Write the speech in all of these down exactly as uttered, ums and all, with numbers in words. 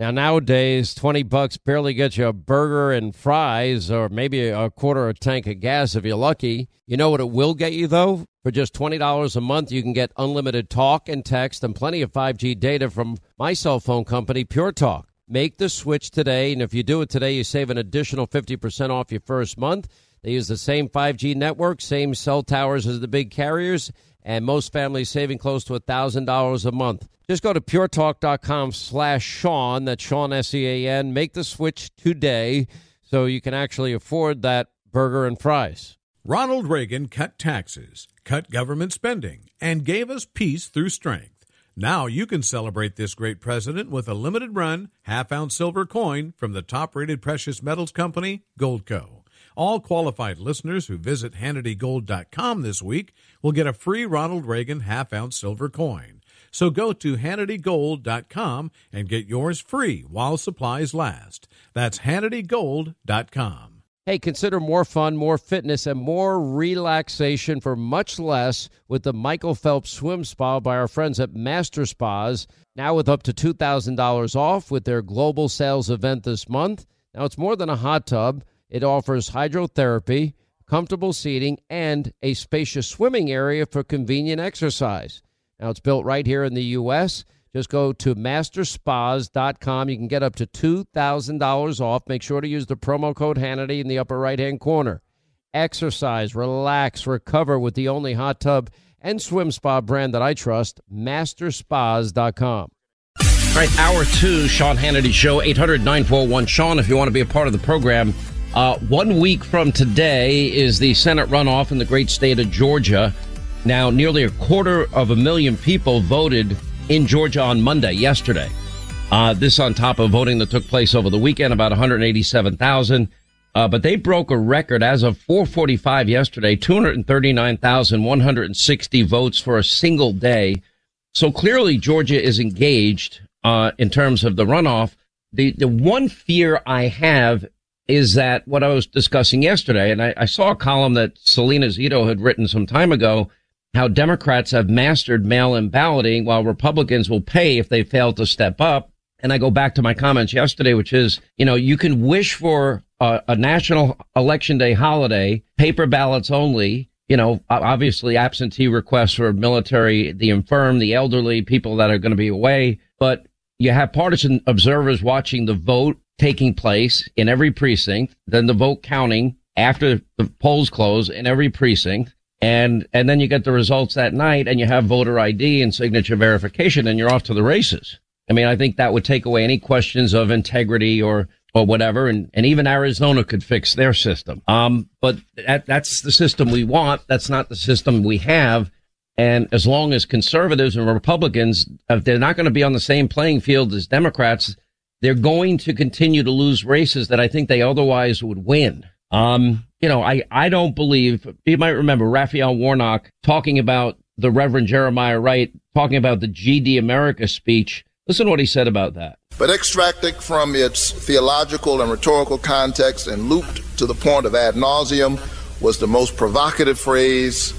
Now, nowadays, twenty bucks barely gets you a burger and fries or maybe a quarter of a tank of gas if you're lucky. You know what it will get you, though? For just twenty dollars a month, you can get unlimited talk and text and plenty of five G data from my cell phone company, Pure Talk. Make the switch today, and if you do it today, you save an additional fifty percent off your first month. They use the same five G network, same cell towers as the big carriers, and most families saving close to one thousand dollars a month. Just go to puretalk.com slash Sean, that's Sean, S E A N. Make the switch today so you can actually afford that burger and fries. Ronald Reagan cut taxes, cut government spending, and gave us peace through strength. Now you can celebrate this great president with a limited-run, half-ounce silver coin from the top-rated precious metals company, Goldco. All qualified listeners who visit Hannity Gold dot com this week will get a free Ronald Reagan half-ounce silver coin. So go to Hannity Gold dot com and get yours free while supplies last. That's Hannity Gold dot com. Hey, consider more fun, more fitness, and more relaxation for much less with the Michael Phelps Swim Spa by our friends at Master Spas, now with up to two thousand dollars off with their global sales event this month. Now, it's more than a hot tub. It offers hydrotherapy, comfortable seating, and a spacious swimming area for convenient exercise. Now, it's built right here in the U S Just go to master spas dot com. You can get up to two thousand dollars off. Make sure to use the promo code Hannity in the upper right-hand corner. Exercise, relax, recover with the only hot tub and swim spa brand that I trust, master spas dot com. All right, hour two, Sean Hannity Show, eight hundred, nine four one, Sean, if you want to be a part of the program. Uh, one week from today is the Senate runoff in the great state of Georgia. Now, nearly a quarter of a million people voted in Georgia on Monday, yesterday. Uh, this on top of voting that took place over the weekend, about one hundred eighty-seven thousand. Uh, but they broke a record as of four forty-five yesterday, two hundred thirty-nine thousand one hundred sixty votes for a single day. So clearly Georgia is engaged uh, in terms of the runoff. The, the one fear I have is that what I was discussing yesterday, and I, I saw a column that Selena Zito had written some time ago, how Democrats have mastered mail-in balloting while Republicans will pay if they fail to step up. And I go back to my comments yesterday, which is, you know, you can wish for a, a national election day holiday, paper ballots only, you know, obviously absentee requests for military, the infirm, the elderly, people that are going to be away. But you have partisan observers watching the vote taking place in every precinct, then the vote counting after the polls close in every precinct. And, and then you get the results that night and you have voter I D and signature verification and you're off to the races. I mean, I think that would take away any questions of integrity or, or whatever. And, and even Arizona could fix their system. Um, but that, that's the system we want. That's not the system we have. And as long as conservatives and Republicans, if they're not going to be on the same playing field as Democrats, they're going to continue to lose races that I think they otherwise would win. Um, you know, I, I don't believe, you might remember Raphael Warnock talking about the Reverend Jeremiah Wright, talking about the G D America speech. Listen to what he said about that. But extracted from its theological and rhetorical context and looped to the point of ad nauseum was the most provocative phrase,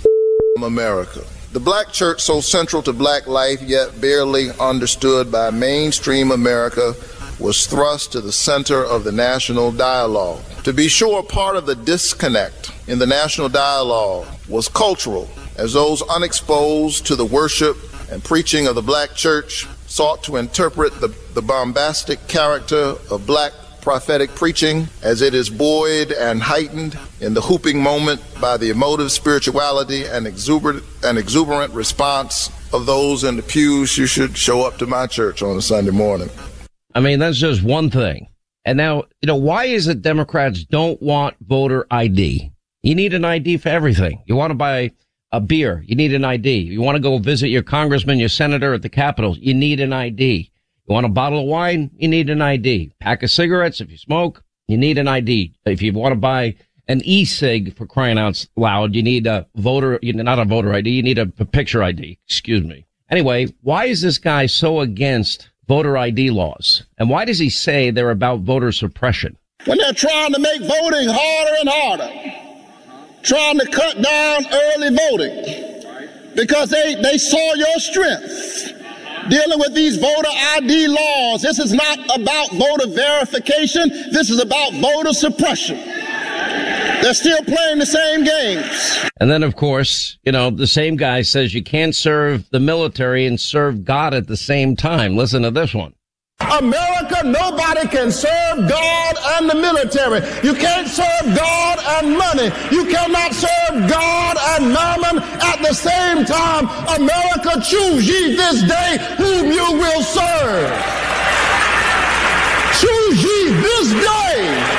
America. The black church, so central to black life, yet barely understood by mainstream America, was thrust to the center of the national dialogue. To be sure, part of the disconnect in the national dialogue was cultural, as those unexposed to the worship and preaching of the black church sought to interpret the, the bombastic character of black prophetic preaching as it is buoyed and heightened in the whooping moment by the emotive spirituality and exuberant, and exuberant response of those in the pews. You should show up to my church on a Sunday morning. I mean, that's just one thing. And now, you know, why is it Democrats don't want voter I D? You need an I D for everything. You want to buy a beer, you need an I D. You want to go visit your congressman, your senator at the Capitol, you need an I D. You want a bottle of wine, you need an I D. Pack of cigarettes, if you smoke, you need an I D. If you want to buy an e-cig, for crying out loud, you need a voter, not a voter I D, you need a, a picture I D. Excuse me. Anyway, why is this guy so against voter I D laws? And why does he say they're about voter suppression? When they're trying to make voting harder and harder, trying to cut down early voting, because they, they saw your strength. dealing with these voter I D laws. This is not about voter verification. This is about voter suppression. They're still playing the same games. And then, of course, you know, the same guy says you can't serve the military and serve God at the same time. Listen to this one. America, nobody can serve God and the military. You can't serve God and money. You cannot serve God and mammon at the same time. America, choose ye this day whom you will serve. Choose ye this day.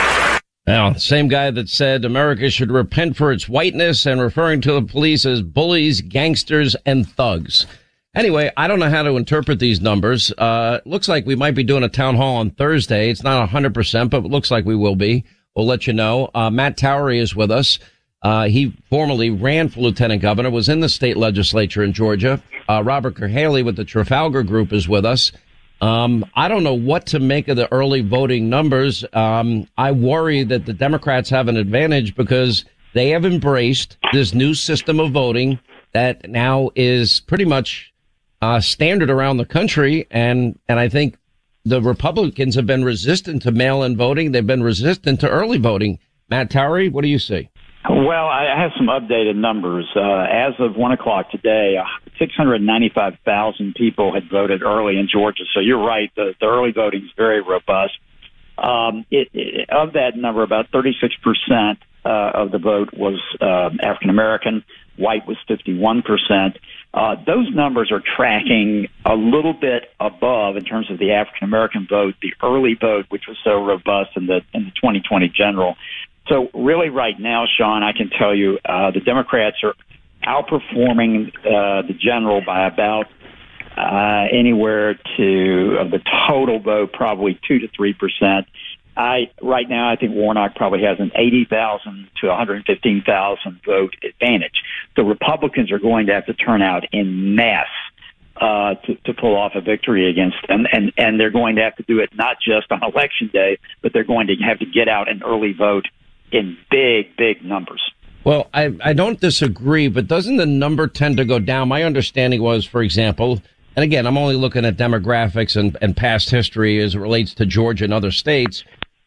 Now, same guy that said America should repent for its whiteness and referring to the police as bullies, gangsters, and thugs. Anyway, I don't know how to interpret these numbers. Uh, looks like we might be doing a town hall on Thursday. It's not one hundred percent, but it looks like we will be. We'll let you know. Uh, Matt Towery is with us. Uh, he formerly ran for lieutenant governor, was in the state legislature in Georgia. Uh, Robert Cahaly with the Trafalgar Group is with us. Um, I don't know what to make of the early voting numbers. Um, I worry that the Democrats have an advantage because they have embraced this new system of voting that now is pretty much Uh, standard around the country. And, and I think the Republicans have been resistant to mail-in voting. They've been resistant to early voting. Matt Towery, what do you see? Well, I have some updated numbers. Uh, as of one o'clock today, uh, six hundred ninety-five thousand people had voted early in Georgia. So you're right. The, the early voting is very robust. Um, it, it, of that number, about thirty-six percent uh, of the vote was uh, African-American. White was fifty-one percent. Uh, those numbers are tracking a little bit above in terms of the African-American vote, the early vote, which was so robust in the in the twenty twenty general. So really right now, Sean, I can tell you uh, the Democrats are outperforming uh, the general by about uh, anywhere to of the total vote, probably two to three percent. I right now, I think Warnock probably has an eighty thousand to one hundred fifteen thousand vote advantage. The Republicans are going to have to turn out in mass uh, to, to pull off a victory against them, and and they're going to have to do it not just on election day, but they're going to have to get out and early vote in big, big numbers. Well, I I don't disagree, but doesn't the number tend to go down? My understanding was, for example, and again, I'm only looking at demographics and, and past history as it relates to Georgia and other states.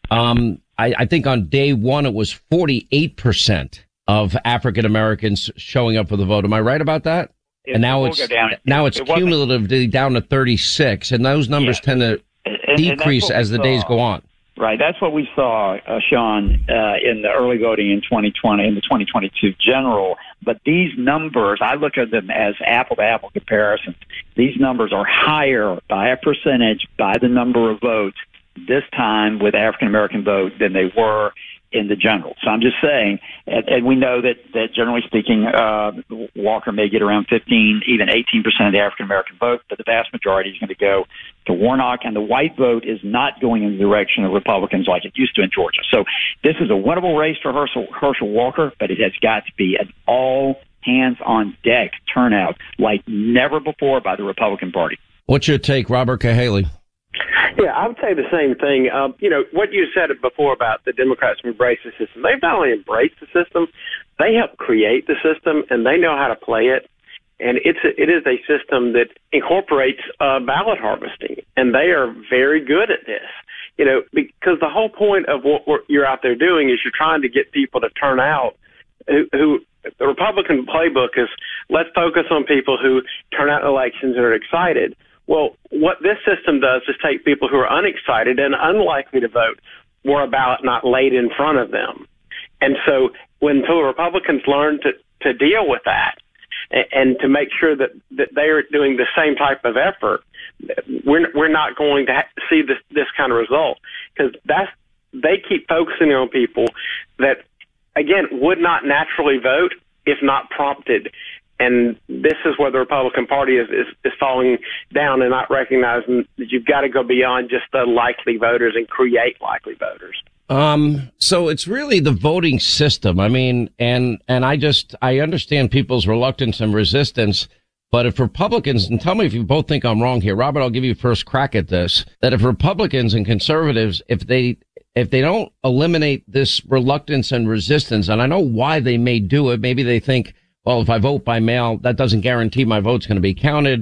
Um, I, I think on day one, it was forty-eight percent of African Americans showing up for the vote. Am I right about that? It and now it's, now it's it cumulatively down to thirty-six, and those numbers yeah. tend to and, decrease and as the saw. days go on. Right. That's what we saw, uh, Sean, uh, in the early voting in twenty twenty, in the twenty twenty-two general. But these numbers, I look at them as apple-to-apple comparisons. These numbers are higher by a percentage by the number of votes this time with African-American vote than they were in the general. So I'm just saying, and, and we know that, that generally speaking, uh, Walker may get around fifteen, even eighteen percent of the African-American vote, but the vast majority is going to go to Warnock, and the white vote is not going in the direction of Republicans like it used to in Georgia. So this is a winnable race for Herschel, Herschel Walker, but it has got to be an all-hands-on-deck turnout like never before by the Republican Party. What's your take, Robert Cahaly? Yeah, I would say the same thing. Um, you know, what you said before about the Democrats embrace the system, they've not only embraced the system, they helped create the system, and they know how to play it. And it's a, it is a system that incorporates uh, ballot harvesting, and they are very good at this. You know, because the whole point of what we're, you're out there doing is you're trying to get people to turn out who, who the Republican playbook is let's focus on people who turn out in elections and are excited. Well, what this system does is take people who are unexcited and unlikely to vote where a ballot not laid in front of them. And so when the Republicans learn to, to deal with that and, and to make sure that, that they are doing the same type of effort, we're, we're not going to ha- see this, this kind of result, because that's, they keep focusing on people that, again, would not naturally vote if not prompted. And this is where the Republican Party is, is, is falling down and not recognizing that you've got to go beyond just the likely voters and create likely voters. Um, so it's really the voting system. I mean, and, and I just, I understand people's reluctance and resistance, but if Republicans, and tell me if you both think I'm wrong here, Robert, I'll give you first crack at this, that if Republicans and conservatives, if they, if they don't eliminate this reluctance and resistance, and I know why they may do it, maybe they think, well, if I vote by mail, that doesn't guarantee my vote's going to be counted.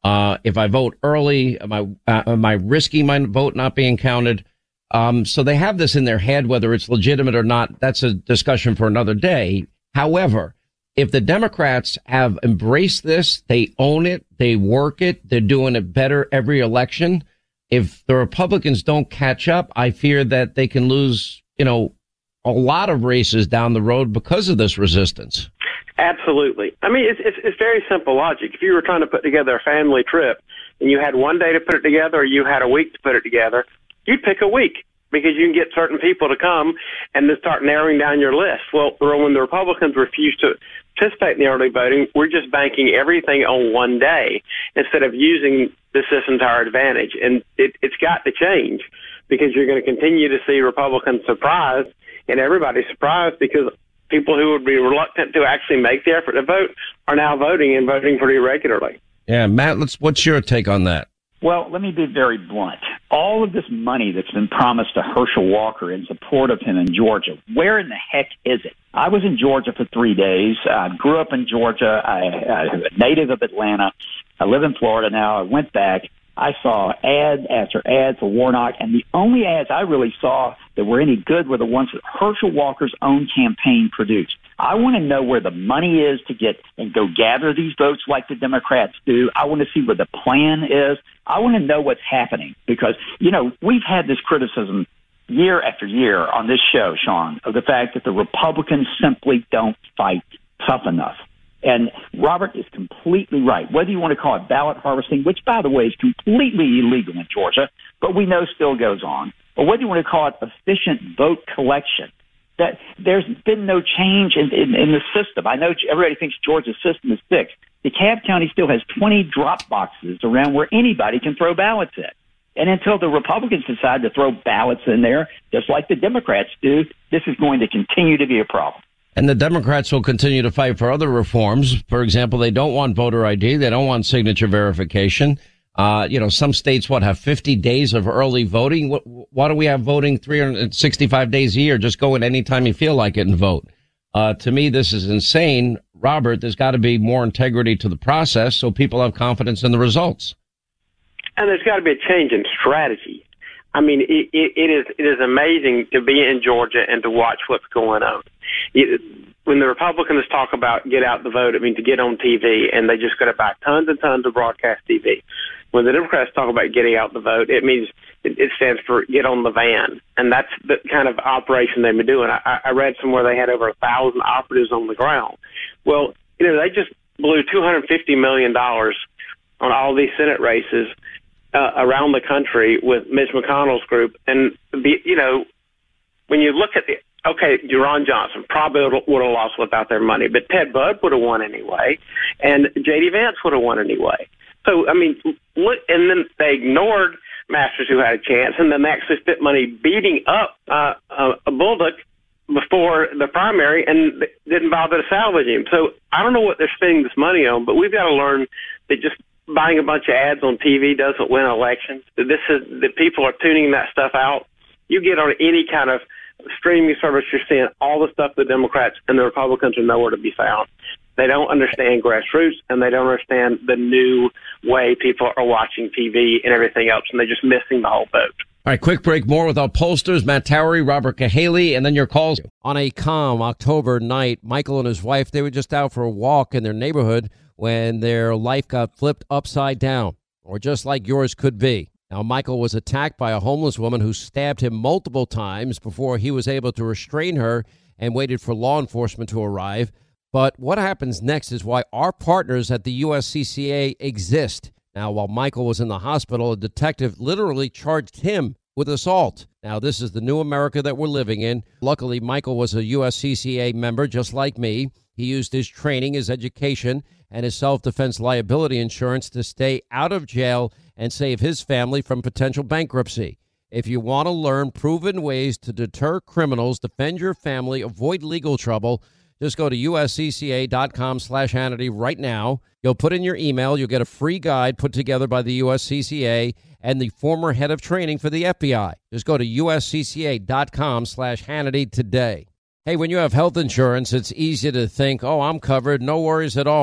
Uh, if I vote early, am I, uh, am I risking my vote not being counted? Um, so they have this in their head, whether it's legitimate or not. That's a discussion for another day. However, if the Democrats have embraced this, they own it, they work it, they're doing it better every election. If the Republicans don't catch up, I fear that they can lose, you know, a lot of races down the road because of this resistance. Absolutely. I mean, it's, it's, it's very simple logic. If you were trying to put together a family trip and you had one day to put it together or you had a week to put it together, you'd pick a week because you can get certain people to come and then start narrowing down your list. Well, when the Republicans refuse to participate in the early voting, we're just banking everything on one day instead of using the system to our advantage. And it, it's got to change because you're going to continue to see Republicans surprised and everybody's surprised because people who would be reluctant to actually make the effort to vote are now voting and voting pretty regularly. Yeah, Matt, let's, what's your take on that? Well, let me be very blunt. All of this money that's been promised to Herschel Walker in support of him in Georgia, where in the heck is it? I was in Georgia for three days. I grew up in Georgia. I, I'm a native of Atlanta. I live in Florida now. I went back. I saw ad after ad for Warnock, and the only ads I really saw that were any good were the ones that Herschel Walker's own campaign produced. I want to know where the money is to get and go gather these votes like the Democrats do. I want to see where the plan is. I want to know what's happening because, you know, we've had this criticism year after year on this show, Sean, of the fact that the Republicans simply don't fight tough enough. And Robert is completely right. Whether you want to call it ballot harvesting, which, by the way, is completely illegal in Georgia, but we know still goes on, or whether you want to call it efficient vote collection, that there's been no change in, in, in the system. I know everybody thinks Georgia's system is fixed. DeKalb County still has twenty drop boxes around where anybody can throw ballots in. And until the Republicans decide to throw ballots in there, just like the Democrats do, this is going to continue to be a problem. And the Democrats will continue to fight for other reforms. For example, they don't want voter I D. They don't want signature verification. Uh, you know, some states, what, have fifty days of early voting? What, why do we have voting three hundred sixty-five days a year? Just go in anytime you feel like it and vote. Uh, to me, this is insane. Robert, there's got to be more integrity to the process so people have confidence in the results. And there's got to be a change in strategy. I mean, it, it, it is it is amazing to be in Georgia and to watch what's going on. It, when the Republicans talk about get out the vote, I mean to get on T V, and they just got to buy tons and tons of broadcast T V. When the Democrats talk about getting out the vote, it means it, it stands for get on the van, and that's the kind of operation they've been doing. I, I read somewhere they had over a thousand operatives on the ground. Well, you know, they just blew two hundred fifty million dollars on all these Senate races uh, around the country with Mitch McConnell's group, and the, you know, when you look at the okay, Ron Johnson probably would have lost without their money, but Ted Budd would have won anyway, and J D Vance would have won anyway. So, I mean, look, and then they ignored Masters, who had a chance, and then they actually spent money beating up uh, uh, a Bullock before the primary and didn't bother to salvage him. So I don't know what they're spending this money on, but we've got to learn that just buying a bunch of ads on T V doesn't win elections. This is that people are tuning that stuff out. You get on any kind of streaming service, you're seeing all the stuff the Democrats and the Republicans are nowhere to be found. They don't understand grassroots, and they don't understand the new way people are watching T V and everything else, and they're just missing the whole boat. All right, quick break. More with our pollsters, Matt Towery, Robert Cahaly, and then your calls. On a calm October night, Michael and his wife, they were just out for a walk in their neighborhood when their life got flipped upside down, or just like yours could be. Now, Michael was attacked by a homeless woman who stabbed him multiple times before he was able to restrain her and waited for law enforcement to arrive. But what happens next is why our partners at the U S C C A exist. Now, while Michael was in the hospital, a detective literally charged him with assault. Now, this is the new America that we're living in. Luckily, Michael was a U S C C A member just like me. He used his training, his education, and his self-defense liability insurance to stay out of jail and save his family from potential bankruptcy. If you want to learn proven ways to deter criminals, defend your family, avoid legal trouble, just go to uscca.com slash Hannity right now. You'll put in your email. You'll get a free guide put together by the U S C C A and the former head of training for the F B I. Just go to uscca.com slash Hannity today. Hey, when you have health insurance, it's easy to think, oh, I'm covered, no worries at all.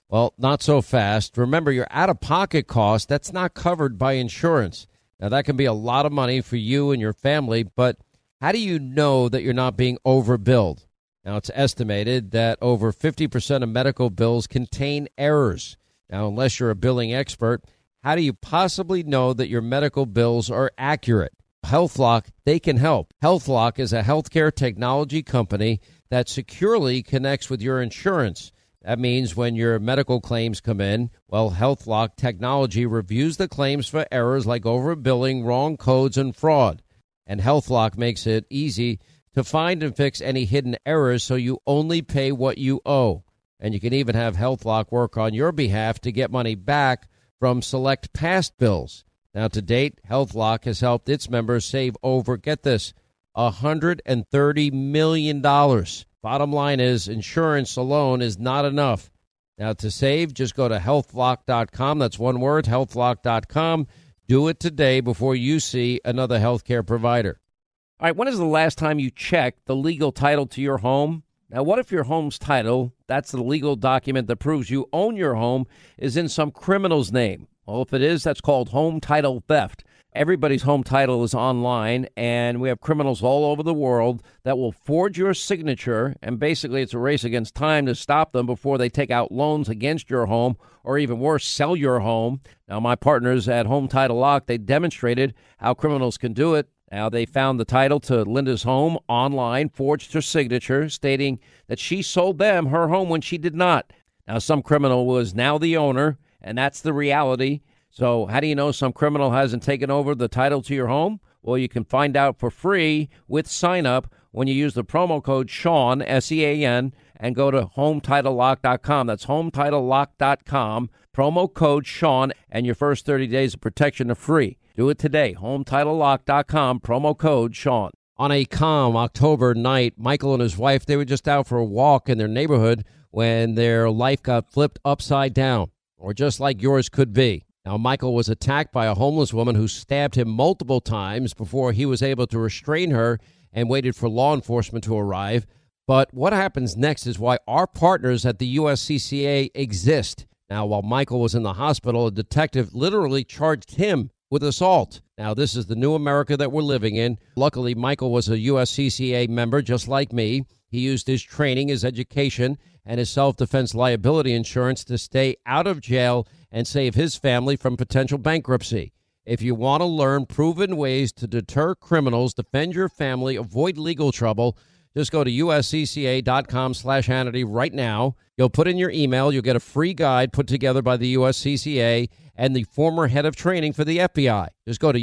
Well, not so fast. Remember, your out-of-pocket cost, that's not covered by insurance. Now, that can be a lot of money for you and your family, but how do you know that you're not being overbilled? Now, it's estimated that over fifty percent of medical bills contain errors. Now, unless you're a billing expert, how do you possibly know that your medical bills are accurate? HealthLock, they can help. HealthLock is a healthcare technology company that securely connects with your insurance. That means when your medical claims come in, well, HealthLock technology reviews the claims for errors like overbilling, wrong codes, and fraud. And HealthLock makes it easy to find and fix any hidden errors so you only pay what you owe. And you can even have HealthLock work on your behalf to get money back from select past bills. Now, to date, HealthLock has helped its members save over, get this, one hundred thirty million dollars. Bottom line is, insurance alone is not enough. Now, to save, just go to health lock dot com. That's one word, health lock dot com. Do it today before you see another healthcare provider. All right, when is the last time you checked the legal title to your home? Now, what if your home's title, that's the legal document that proves you own your home, is in some criminal's name? Well, if it is, that's called home title theft. Everybody's home title is online, and we have criminals all over the world that will forge your signature, and basically it's a race against time to stop them before they take out loans against your home, or even worse, sell your home. Now, my partners at Home Title Lock, they demonstrated how criminals can do it. Now, they found the title to Linda's home online, forged her signature, stating that she sold them her home when she did not. Now, some criminal was now the owner, and that's the reality. So how do you know some criminal hasn't taken over the title to your home? Well, you can find out for free with sign up when you use the promo code Sean, S E A N, and go to home title lock dot com. That's home title lock dot com. Promo code Sean, and your first thirty days of protection are free. Do it today. home title lock dot com. Promo code Sean. On a calm October night, Michael and his wife, they were just out for a walk in their neighborhood when their life got flipped upside down, or just like yours could be. Now, Michael was attacked by a homeless woman who stabbed him multiple times before he was able to restrain her and waited for law enforcement to arrive. But what happens next is why our partners at the U S C C A exist. Now, while Michael was in the hospital, a detective literally charged him with assault. Now, this is the new America that we're living in. Luckily, Michael was a U S C C A member just like me. He used his training, his education, and his self-defense liability insurance to stay out of jail and save his family from potential bankruptcy. If you want to learn proven ways to deter criminals, defend your family, avoid legal trouble, just go to uscca.com slash Hannity right now. You'll put in your email. You'll get a free guide put together by the U S C C A and the former head of training for the F B I. Just go to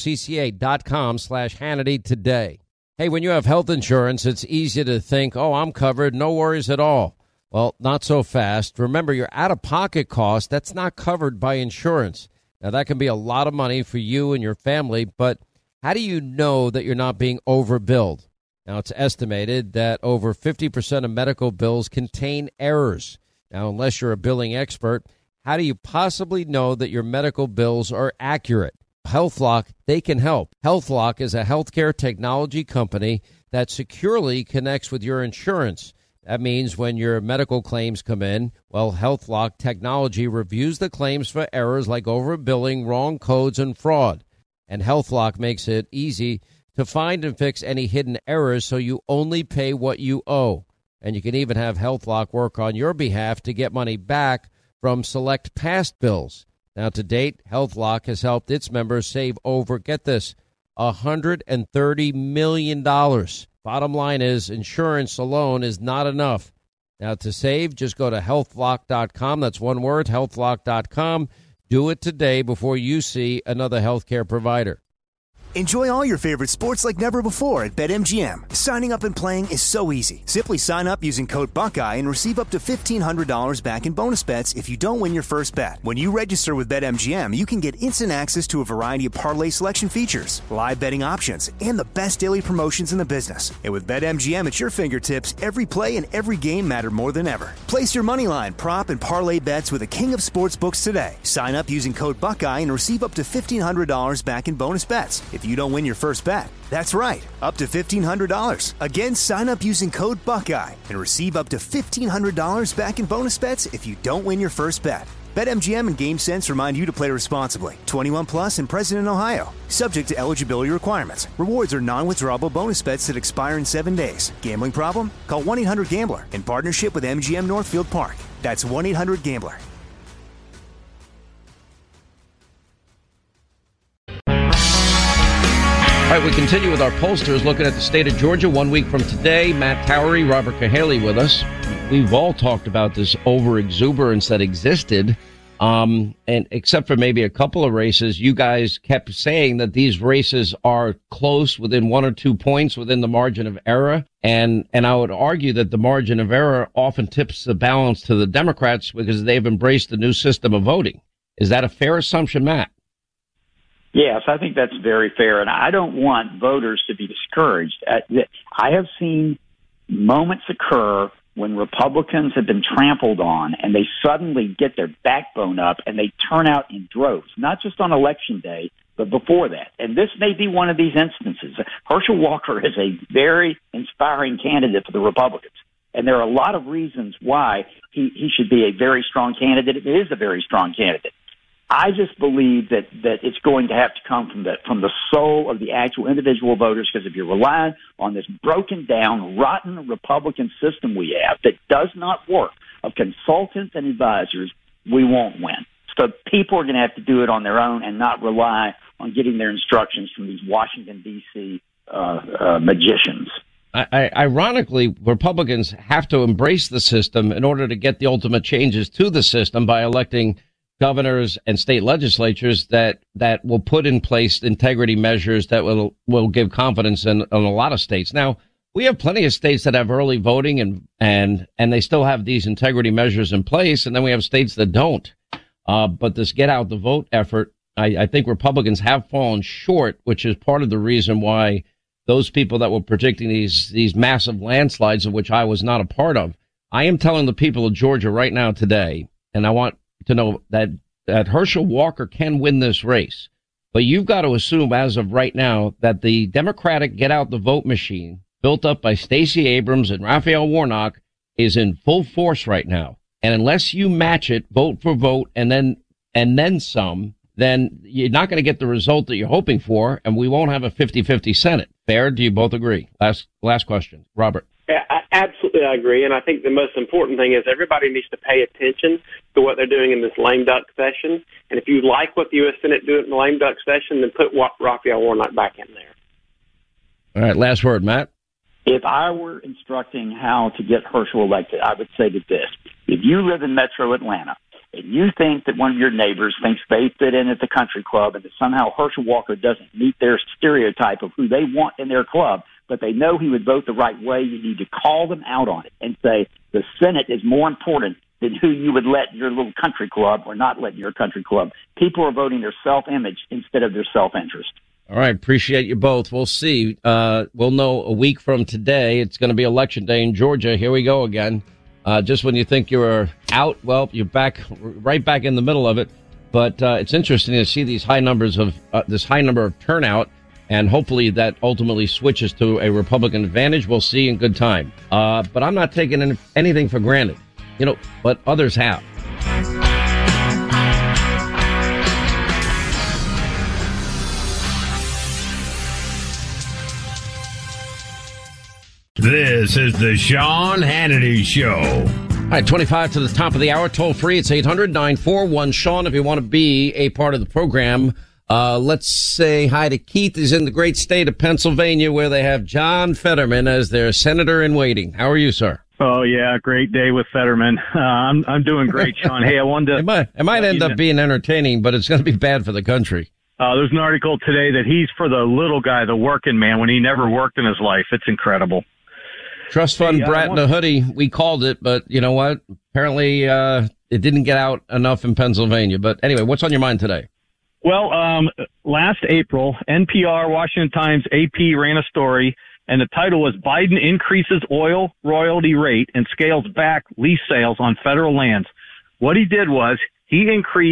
uscca.com slash Hannity today. Hey, when you have health insurance, it's easy to think, oh, I'm covered, no worries at all. Well, not so fast. Remember, your out-of-pocket cost, that's not covered by insurance. Now, that can be a lot of money for you and your family, but how do you know that you're not being overbilled? Now, it's estimated that over fifty percent of medical bills contain errors. Now, unless you're a billing expert, how do you possibly know that your medical bills are accurate? HealthLock, they can help. HealthLock is a healthcare technology company that securely connects with your insurance. That means when your medical claims come in, well, HealthLock technology reviews the claims for errors like overbilling, wrong codes, and fraud. And HealthLock makes it easy to find and fix any hidden errors so you only pay what you owe. And you can even have HealthLock work on your behalf to get money back from select past bills. Now, to date, HealthLock has helped its members save over, get this, one hundred thirty million dollars. Bottom line is, insurance alone is not enough. Now, to save, just go to health lock dot com. That's one word, health lock dot com. Do it today before you see another healthcare provider. Enjoy all your favorite sports like never before at BetMGM. Signing up and playing is so easy. Simply sign up using code Buckeye and receive up to fifteen hundred dollars back in bonus bets if you don't win your first bet. When you register with BetMGM, you can get instant access to a variety of parlay selection features, live betting options, and the best daily promotions in the business. And with BetMGM at your fingertips, every play and every game matter more than ever. Place your moneyline, prop, and parlay bets with the king of sportsbooks today. Sign up using code Buckeye and receive up to fifteen hundred dollars back in bonus bets. If if you don't win your first bet. That's right, up to fifteen hundred dollars. Again, sign up using code Buckeye and receive up to fifteen hundred dollars back in bonus bets if you don't win your first bet. BetMGM and GameSense remind you to play responsibly. twenty-one plus and present in Ohio. Subject to eligibility requirements. Rewards are non-withdrawable bonus bets that expire in seven days. Gambling problem? Call one eight hundred gambler in partnership with M G M Northfield Park. That's one eight hundred gambler. All right, we continue with our pollsters looking at the state of Georgia one week from today. Matt Towery, Robert Cahaley with us. We've all talked about this over-exuberance that existed, um, and except for maybe a couple of races, you guys kept saying that these races are close, within one or two points, within the margin of error. And and I would argue that the margin of error often tips the balance to the Democrats because they've embraced the new system of voting. Is that a fair assumption, Matt? Yes, I think that's very fair, and I don't want voters to be discouraged. I have seen moments occur when Republicans have been trampled on and they suddenly get their backbone up and they turn out in droves, not just on Election Day, but before that. And this may be one of these instances. Herschel Walker is a very inspiring candidate for the Republicans, and there are a lot of reasons why he, he should be a very strong candidate. It is a very strong candidate. I just believe that, that it's going to have to come from the from the soul of the actual individual voters, because if you're relying on this broken down, rotten Republican system we have that does not work, of consultants and advisors, we won't win. So people are going to have to do it on their own and not rely on getting their instructions from these Washington, D C uh, uh, magicians. I, I, ironically, Republicans have to embrace the system in order to get the ultimate changes to the system by electing governors and state legislatures that, that will put in place integrity measures that will, will give confidence in, in a lot of states. Now, we have plenty of states that have early voting and, and, and they still have these integrity measures in place. And then we have states that don't. Uh, but this get out the vote effort, I, I think Republicans have fallen short, which is part of the reason why those people that were predicting these, these massive landslides, of which I was not a part of. I am telling the people of Georgia right now today, and I want to know that, that Herschel Walker can win this race. But you've got to assume as of right now that the Democratic get out the vote machine built up by Stacey Abrams and Raphael Warnock is in full force right now. And unless you match it vote for vote and then, and then some, then you're not going to get the result that you're hoping for. And we won't have a fifty-fifty Senate. Fair? Do you both agree? Last, last question. Robert. Yeah, I absolutely agree, and I think the most important thing is everybody needs to pay attention to what they're doing in this lame duck session. And if you like what the U S Senate do in the lame duck session, then put Raphael Warnock back in there. All right, last word, Matt. If I were instructing how to get Herschel elected, I would say that this. If you live in metro Atlanta and you think that one of your neighbors thinks they fit in at the country club and that somehow Herschel Walker doesn't meet their stereotype of who they want in their club, but they know he would vote the right way, you need to call them out on it and say the Senate is more important than who you would let your little country club or not let your country club. People are voting their self-image instead of their self-interest. All right. Appreciate you both. We'll see. Uh, we'll know a week from today. It's going to be Election Day in Georgia. Here we go again. Uh, just when you think you're out, well, you're back, right back in the middle of it. But uh, it's interesting to see these high numbers of uh, this high number of turnout. And hopefully that ultimately switches to a Republican advantage. We'll see in good time. Uh, but I'm not taking any, anything for granted, you know, but others have. This is the Sean Hannity Show. All right, twenty-five to the top of the hour. Toll free. It's eight hundred, nine four one, Sean if you want to be a part of the program. Uh, let's say hi to Keith. He's in the great state of Pennsylvania where they have John Fetterman as their senator in waiting. How are you, sir? Oh, yeah. Great day with Fetterman. Uh, I'm I'm doing great, Sean. Hey, I wanted to... It might, it might end up being entertaining, but it's going to be bad for the country. Uh, there's an article today that he's for the little guy, the working man, when he never worked in his life. It's incredible. Trust fund hey, brat in a hoodie. We called it, but you know what? Apparently, uh, it didn't get out enough in Pennsylvania. But anyway, what's on your mind today? Well, um, last April, N P R, Washington Times, A P ran a story, and the title was Biden increases oil royalty rate and scales back lease sales on federal lands. What he did was he increased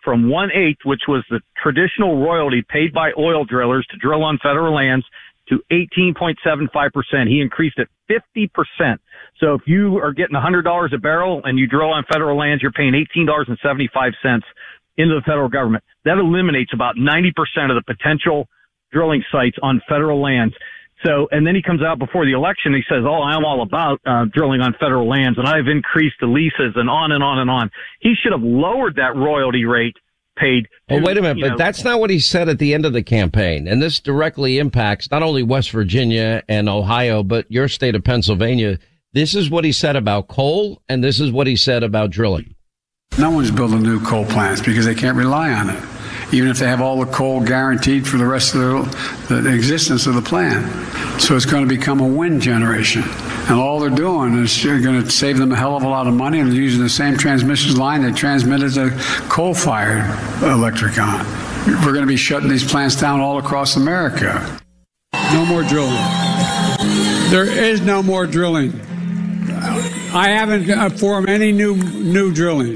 from one-eighth, which was the traditional royalty paid by oil drillers to drill on federal lands, to eighteen point seven five percent. He increased it fifty percent. So if you are getting one hundred dollars a barrel and you drill on federal lands, you're paying eighteen dollars and seventy-five cents into the federal government. That eliminates about ninety percent of the potential drilling sites on federal lands. So, and then he comes out before the election, he says, oh, I'm all about uh, drilling on federal lands, and I've increased the leases, and on and on and on. He should have lowered that royalty rate paid. Well, to, wait a minute, but know, that's not what he said at the end of the campaign. And this directly impacts not only West Virginia and Ohio, but your state of Pennsylvania. This is what he said about coal, and this is what he said about drilling. No one's building new coal plants because they can't rely on it, even if they have all the coal guaranteed for the rest of the, the existence of the plant. So it's going to become a wind generation. And all they're doing is going to save them a hell of a lot of money, and they're using the same transmission line they transmitted the coal-fired electric on. We're going to be shutting these plants down all across America. No more drilling. There is no more drilling. I haven't formed any new new drilling.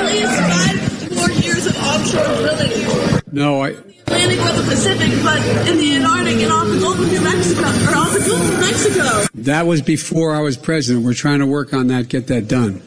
Five more years of offshore drilling. No, I. Atlantic or the Pacific, but in the Antarctic and off the Gulf of New Mexico, or off the Gulf of Mexico. That was before I was president. We're trying to work on that, get that done.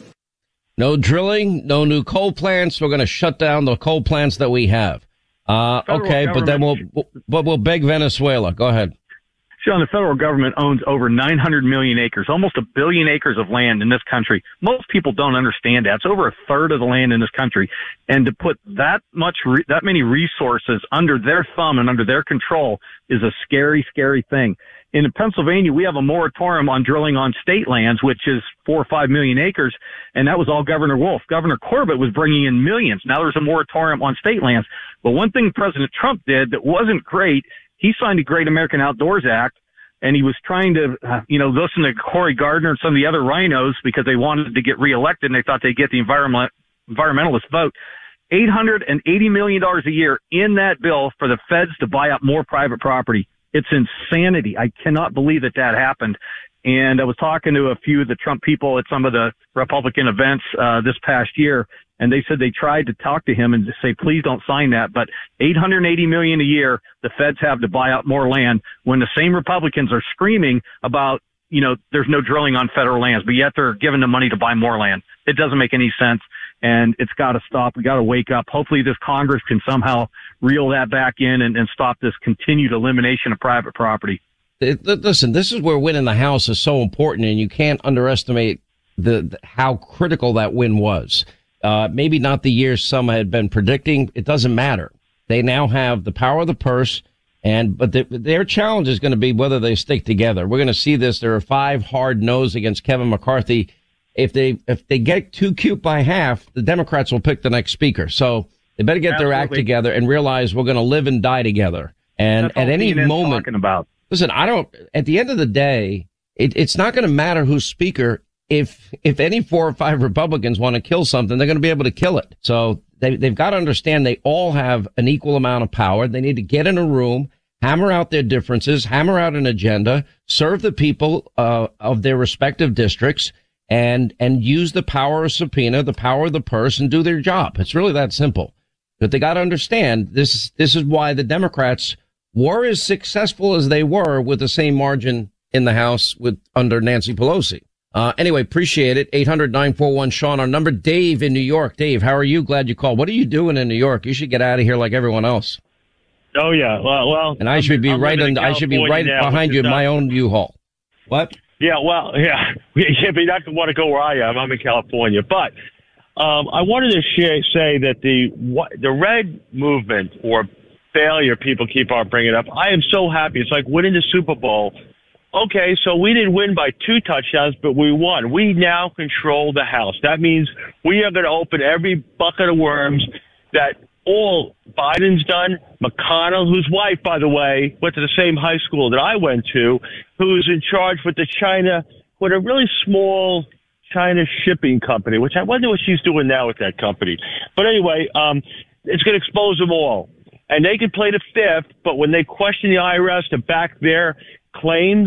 No drilling, no new coal plants. We're going to shut down the coal plants that we have. Uh, okay, but then we'll, but we'll beg Venezuela. Go ahead. Sean, the federal government owns over nine hundred million acres, almost a billion acres of land in this country. Most people don't understand that. It's over a third of the land in this country. And to put that much, re- that many resources under their thumb and under their control is a scary, scary thing. In Pennsylvania, we have a moratorium on drilling on state lands, which is four or five million acres. And that was all Governor Wolf. Governor Corbett was bringing in millions. Now there's a moratorium on state lands. But one thing President Trump did that wasn't great, he signed a Great American Outdoors Act, and he was trying to, uh, you know, listen to Cory Gardner and some of the other rhinos because they wanted to get reelected and they thought they'd get the environment, environmentalist vote. eight hundred eighty million dollars a year in that bill for the feds to buy up more private property. It's insanity. I cannot believe that that happened. And I was talking to a few of the Trump people at some of the Republican events uh, this past year, and they said they tried to talk to him and to say, please don't sign that. But eight hundred eighty million dollars a year the feds have to buy up more land when the same Republicans are screaming about, you know, there's no drilling on federal lands, but yet they're giving them money to buy more land. It doesn't make any sense, and it's got to stop. We got to wake up. Hopefully this Congress can somehow reel that back in and, and stop this continued elimination of private property. Listen, this is where winning the House is so important, and you can't underestimate the, the how critical that win was. Uh, maybe not the years some had been predicting. It doesn't matter. They now have the power of the purse, and but the, their challenge is going to be whether they stick together. We're going to see this. There are five hard no's against Kevin McCarthy. If they if they get too cute by half, the Democrats will pick the next speaker. So they better get Absolutely. their act together and realize we're going to live and die together. And That's at any C N N's moment, talking about. Listen, I don't. At the end of the day, it, it's not going to matter who's speaker. If if any four or five Republicans want to kill something, they're going to be able to kill it. So they, they've got to understand they all have an equal amount of power. They need to get in a room, hammer out their differences, hammer out an agenda, serve the people uh, of their respective districts, and and use the power of subpoena, the power of the purse, and do their job. It's really that simple. But they got to understand this. This is why the Democrats were as successful as they were with the same margin in the House with under Nancy Pelosi. Uh, anyway, appreciate it. eight hundred nine four one Sean, our number. Dave in New York. Dave, how are you? Glad you called. What are you doing in New York? You should get out of here like everyone else. Oh yeah. Well, well. And I should be I'm right in, I should be right now, behind you in my own U-Haul. What? Yeah. Well, yeah. Yeah, but you're not going to want to go where I am. I'm in California. But, um, I wanted to share, say that the, the red movement or failure people keep on bringing up. I am so happy. It's like winning the Super Bowl. Okay, so we didn't win by two touchdowns, but we won. We now control the House. That means we are going to open every bucket of worms that all Biden's done. McConnell, whose wife, by the way, went to the same high school that I went to, who's in charge with the China, with a really small China shipping company, which I wonder what she's doing now with that company. But anyway, um, it's going to expose them all. And they can play the fifth, but when they question the I R S to back their claims,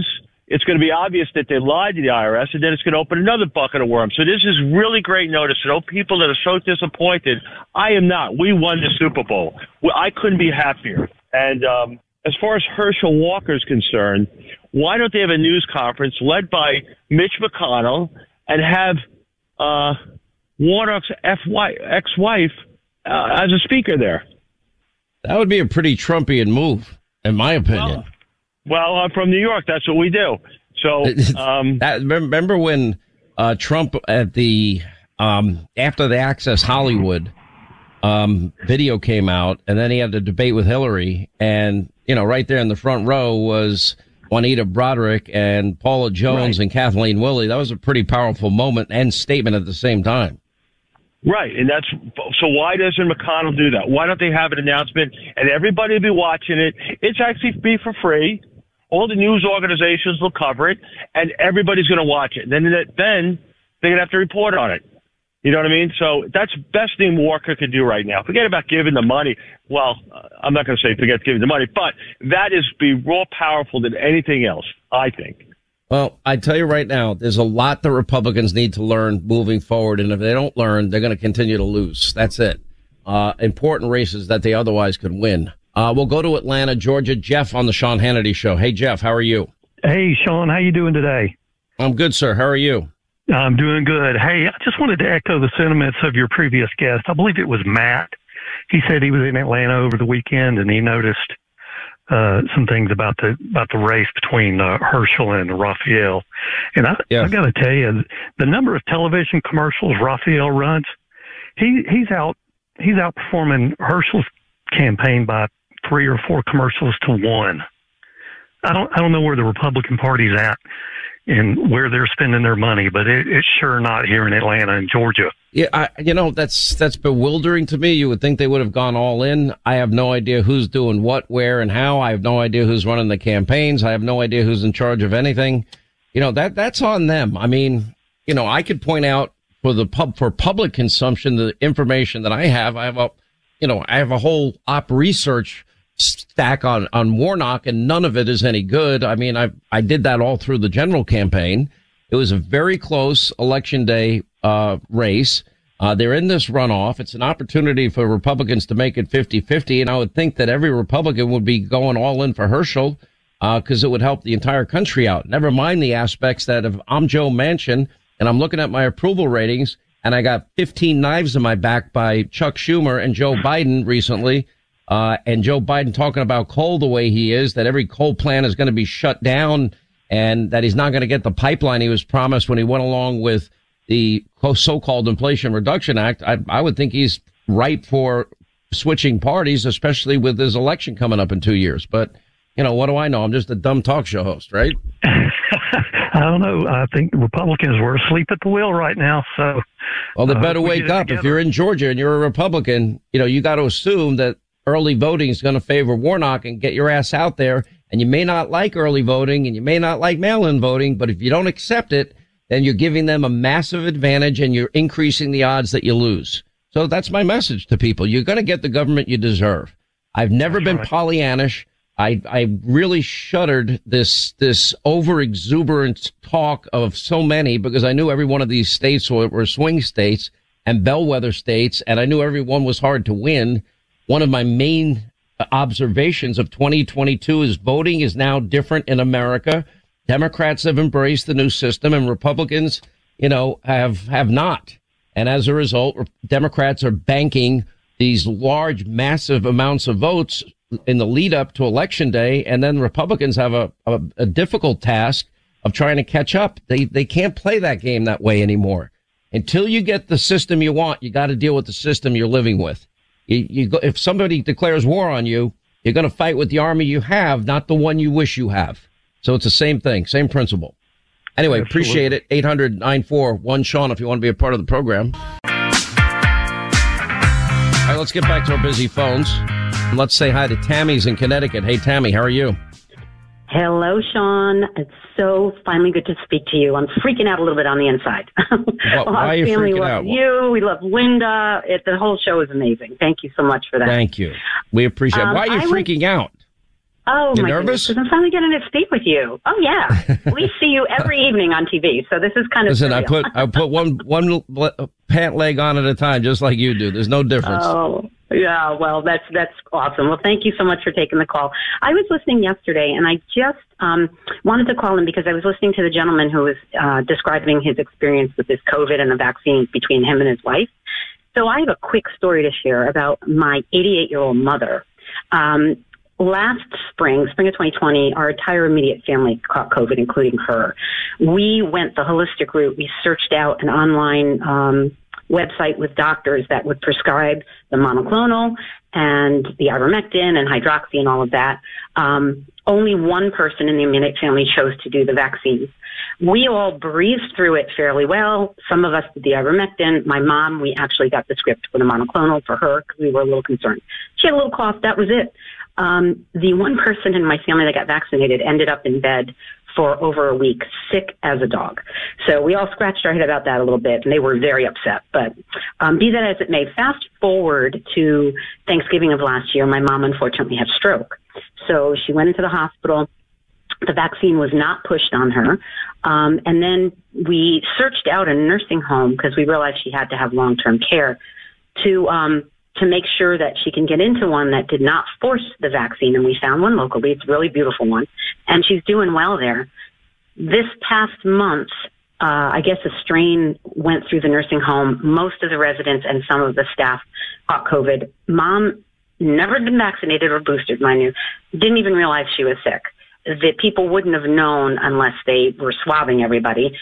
it's going to be obvious that they lied to the I R S, and then it's going to open another bucket of worms. So this is really great notice to those people that are so disappointed. I am not. We won the Super Bowl. I couldn't be happier. And um, as far as Herschel Walker is concerned, why don't they have a news conference led by Mitch McConnell and have uh, Warnock's ex-wife uh, as a speaker there? That would be a pretty Trumpian move, in my opinion. Well, Well, I'm from New York. That's what we do. So, um, that, remember when uh, Trump at the um, after the Access Hollywood um, video came out, and then he had the debate with Hillary, and you know, right there in the front row was Juanita Broderick and Paula Jones right. and Kathleen Willey. That was a pretty powerful moment and statement at the same time. Right, and that's so. Why doesn't McConnell do that? Why don't they have an announcement and everybody will be watching it? It's actually be for free. All the news organizations will cover it, and everybody's going to watch it. And then, then they're going to have to report on it. You know what I mean? So that's the best thing Walker could do right now. Forget about giving the money. Well, I'm not going to say forget giving the money, but that is be more powerful than anything else, I think. Well, I tell you right now, there's a lot the Republicans need to learn moving forward, and if they don't learn, they're going to continue to lose. That's it. Uh, important races that they otherwise could win. Uh, we'll go to Atlanta, Georgia. Jeff on the Sean Hannity Show. Hey, Jeff, how are you? Hey, Sean, how you doing today? I'm good, sir. How are you? I'm doing good. Hey, I just wanted to echo the sentiments of your previous guest. I believe it was Matt. He said he was in Atlanta over the weekend, and he noticed uh, some things about the about the race between uh, Herschel and Raphael. And I, yeah. I got to tell you, the number of television commercials Raphael runs, he he's out he's outperforming Herschel's campaign by three or four commercials to one. I don't I don't know where the Republican Party's at and where they're spending their money, but it, it's sure not here in Atlanta and Georgia. Yeah, I, you know, that's that's bewildering to me. You would think they would have gone all in. I have no idea who's doing what, where, and how. I have no idea who's running the campaigns. I have no idea who's in charge of anything. You know, that that's on them. I mean, you know, I could point out for the pub for public consumption the information that I have. I have a You know, I have a whole op research stack on, on Warnock, and none of it is any good. I mean, I I did that all through the general campaign. It was a very close election day uh race. Uh They're in this runoff. It's an opportunity for Republicans to make it fifty-fifty, and I would think that every Republican would be going all in for Herschel uh because it would help the entire country out. Never mind the aspects that if I'm Joe Manchin and I'm looking at my approval ratings, and I got fifteen knives in my back by Chuck Schumer and Joe Biden recently. Uh, and Joe Biden talking about coal the way he is, that every coal plant is going to be shut down and that he's not going to get the pipeline he was promised when he went along with the so-called Inflation Reduction Act. I, I would think he's ripe for switching parties, especially with his election coming up in two years. But, you know, what do I know? I'm just a dumb talk show host, right? I don't know. I think the Republicans were asleep at the wheel right now. So, well, they better uh, we wake up. If you're in Georgia and you're a Republican, you know, you got to assume that early voting is going to favor Warnock and get your ass out there. And you may not like early voting and you may not like mail-in voting, but if you don't accept it, then you're giving them a massive advantage and you're increasing the odds that you lose. So that's my message to people. You're going to get the government you deserve. I've never that's been right. Pollyannish. I, I really shuddered this, this over exuberant talk of so many because I knew every one of these states were, were swing states and bellwether states, and I knew every one was hard to win. One of my main observations of twenty twenty-two is voting is now different in America. Democrats have embraced the new system and Republicans, you know, have, have not. And as a result, Democrats are banking these large, massive amounts of votes in the lead up to election day. And then Republicans have a, a, a difficult task of trying to catch up. They, they can't play that game that way anymore. Until you get the system you want, you got to deal with the system you're living with. You, you go, if somebody declares war on you, you're going to fight with the army you have, not the one you wish you have. So it's the same thing, same principle. Anyway, Absolutely. Appreciate it. eight hundred nine four one Sean if you want to be a part of the program. All right, let's get back to our busy phones. Let's say hi to Tammy's in Connecticut. Hey, Tammy, how are you? Hello, Sean. It's so finally good to speak to you. I'm freaking out a little bit on the inside. Well, why are you family freaking loves out? You. We love Linda. It, the whole show is amazing. Thank you so much for that. Thank you. We appreciate it. Um, Why are you I freaking was, out? Oh, you my nervous? goodness, because I'm finally getting to speak with you. Oh, yeah. We see you every evening on T V, so this is kind of Listen, surreal. I put I put one one le- pant leg on at a time, just like you do. There's no difference. Oh, yeah. Well, that's that's awesome. Well, thank you so much for taking the call. I was listening yesterday, and I just um, wanted to call in because I was listening to the gentleman who was uh, describing his experience with this COVID and the vaccines between him and his wife. So I have a quick story to share about my eighty-eight-year-old mother. Um, Last spring, spring of twenty twenty, our entire immediate family caught COVID, including her. We went the holistic route. We searched out an online um, website with doctors that would prescribe the monoclonal and the ivermectin and hydroxy and all of that. Um, only one person in the immediate family chose to do the vaccines. We all breezed through it fairly well. Some of us did the ivermectin. My mom, we actually got the script for the monoclonal for her because we were a little concerned. She had a little cough. That was it. Um, the one person in my family that got vaccinated ended up in bed for over a week, sick as a dog. So we all scratched our head about that a little bit, and they were very upset. But um, be that as it may, fast forward to Thanksgiving of last year, my mom unfortunately had stroke. So she went into the hospital. The vaccine was not pushed on her. Um, and then we searched out a nursing home because we realized she had to have long-term care to um, to make sure that she can get into one that did not force the vaccine. And we found one locally. It's a really beautiful one. And she's doing well there. This past month, uh, I guess a strain went through the nursing home. Most of the residents and some of the staff caught COVID. Mom never been vaccinated or boosted, mind you. Didn't even realize she was sick. The people wouldn't have known unless they were swabbing everybody.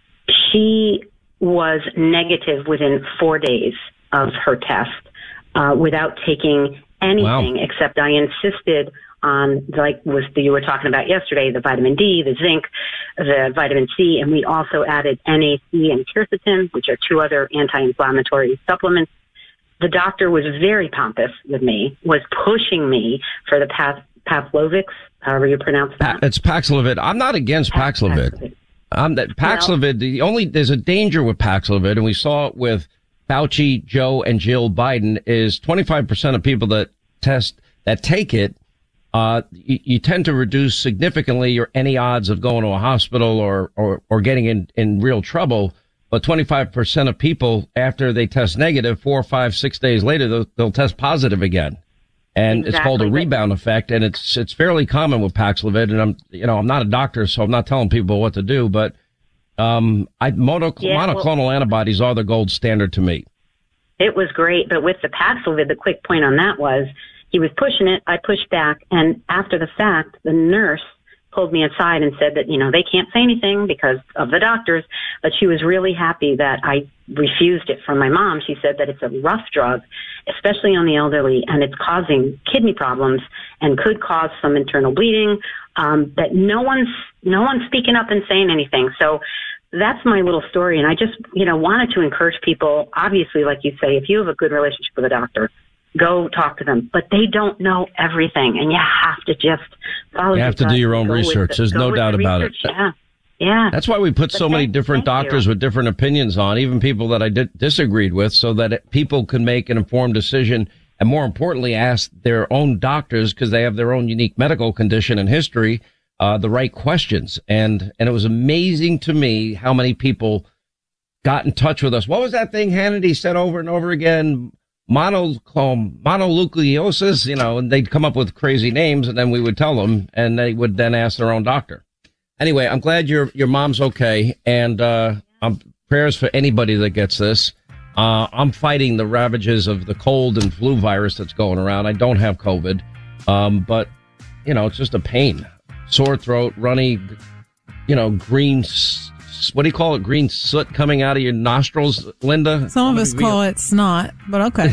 She was negative within four days of her test. Uh, without taking anything, wow. Except I insisted on, like was the, you were talking about yesterday, the vitamin D, the zinc, the vitamin C, and we also added N A C and quercetin, which are two other anti-inflammatory supplements. The doctor was very pompous with me, was pushing me for the Path, Paxlovid, however you pronounce that. It's Paxlovid. I'm not against Paxlovid. Paxlovid. Um, that Paxlovid, well, the only, there's a danger with Paxlovid, and we saw it with Fauci, Joe, and Jill Biden, is twenty-five percent of people that test, that take it, uh, you, you tend to reduce significantly your any odds of going to a hospital or, or, or getting in, in real trouble. But twenty-five percent of people, after they test negative, four, five, six days later, they'll, they'll test positive again. And exactly. It's called a rebound effect. And it's, it's fairly common with Paxlovid. And I'm, you know, I'm not a doctor, so I'm not telling people what to do, but Um, I, mono, yeah, monoclonal well, antibodies are the gold standard to me. It was great, but with the Paxlovid, the quick point on that was he was pushing it, I pushed back, and after the fact, the nurse pulled me aside and said that, you know, they can't say anything because of the doctors, but she was really happy that I refused it from my mom. She said that it's a rough drug, especially on the elderly, and it's causing kidney problems and could cause some internal bleeding, um, that no one's, no one's speaking up and saying anything. So that's my little story. And I just, you know, wanted to encourage people, obviously, like you say, if you have a good relationship with a doctor, go talk to them, but they don't know everything, and you have to just follow. You have to do your own research. The, There's no doubt the about research. it. Yeah, yeah. That's why we put but so thank, many different doctors you. with different opinions on, even people that I di- disagreed with, so that it, people can make an informed decision, and more importantly, ask their own doctors, because they have their own unique medical condition and history, uh, the right questions. And and it was amazing to me how many people got in touch with us. What was that thing Hannity said over and over again? Mono, mononucleosis, you know, and they'd come up with crazy names, and then we would tell them, and they would then ask their own doctor. Anyway, I'm glad your your mom's okay, and uh, um, prayers for anybody that gets this. Uh, I'm fighting the ravages of the cold and flu virus that's going around. I don't have COVID, um, but you know, it's just a pain, sore throat, runny, you know, green. What do you call it? Green soot coming out of your nostrils, Linda? Some of us call it snot, but okay.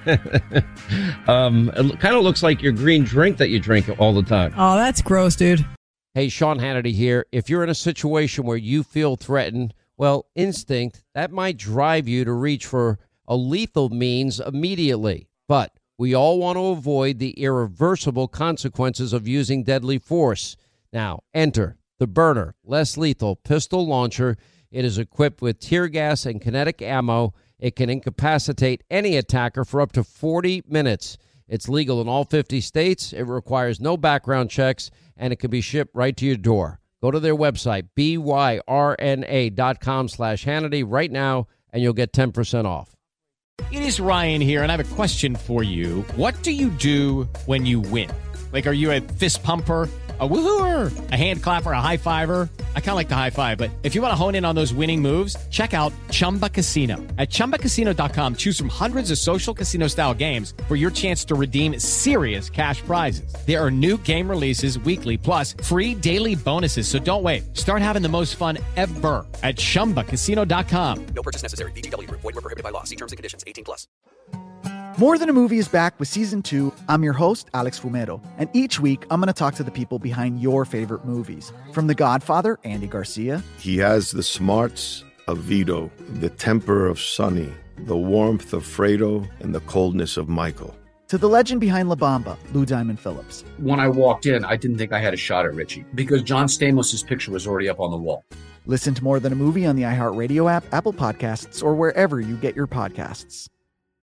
um, it kind of looks like your green drink that you drink all the time. Oh, that's gross, dude. Hey, Sean Hannity here. If you're in a situation where you feel threatened, well, instinct, that might drive you to reach for a lethal means immediately. But we all want to avoid the irreversible consequences of using deadly force. Now, enter the Byrna, less lethal pistol launcher. It is equipped with tear gas and kinetic ammo. It can incapacitate any attacker for up to forty minutes. It's legal in all fifty states. It requires no background checks, and it can be shipped right to your door. Go to their website, B Y R N A dot com slash Hannity right now, and you'll get ten percent off. It is Ryan here, and I have a question for you. What do you do when you win? Like, are you a fist pumper, a woo-hooer, a hand clapper, a high-fiver? I kind of like the high-five, but if you want to hone in on those winning moves, check out Chumba Casino. At Chumba Casino dot com, choose from hundreds of social casino-style games for your chance to redeem serious cash prizes. There are new game releases weekly, plus free daily bonuses, so don't wait. Start having the most fun ever at Chumba Casino dot com. No purchase necessary. V G W. Void where prohibited by law. See terms and conditions. eighteen plus. More Than a Movie is back with Season two. I'm your host, Alex Fumero, and each week I'm going to talk to the people behind your favorite movies. From The Godfather, Andy Garcia. He has the smarts of Vito, the temper of Sonny, the warmth of Fredo, and the coldness of Michael. To the legend behind La Bamba, Lou Diamond Phillips. When I walked in, I didn't think I had a shot at Richie because John Stamos' picture was already up on the wall. Listen to More Than a Movie on the iHeartRadio app, Apple Podcasts, or wherever you get your podcasts.